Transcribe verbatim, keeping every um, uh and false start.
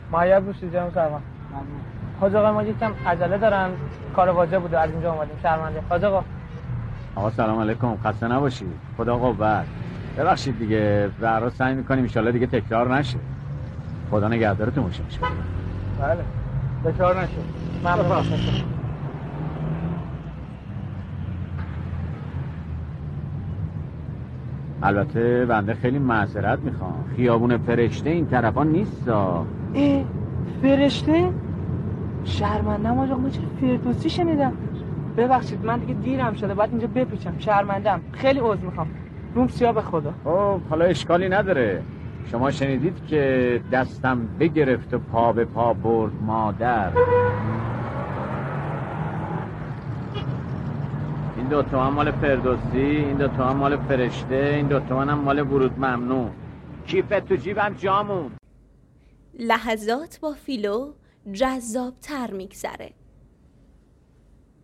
مایه بوشی جناب سرمان. حاج آقا ما یکم عجله دارن، کار واجب بوده از اینجا اومدیم. شرمنده حاج آقا. آقا سلام علیکم، خسته نباشید. خدا قوت. ببخشید دیگه، برا سعی می‌کنیم ان شاءالله دیگه تکرار نشه. خدا نگهدارتون باشه. بله. تکرار نشه. ممنون. البته بنده خیلی معذرت میخوام، خیابون فرشته این طرفا نیستا. ای فرشته؟ شرمندم آجا، ما چه فردوسی شنیدم. ببخشید من دیگه دیرم شده، باید اینجا بپیچم. شرمندم، خیلی عذر میخوام. روم سیاه به خدا. خب حالا اشکالی نداره. شما شنیدید که دستم بگرفت و پا به پا برد مادر. این دو تومن مال فردوسی، این دو تومن مال فرشته، این دو تومن هم مال ورود ممنوع. کیفت تو جیبم جامون. لحظات با فیلو جذاب تر میگذره.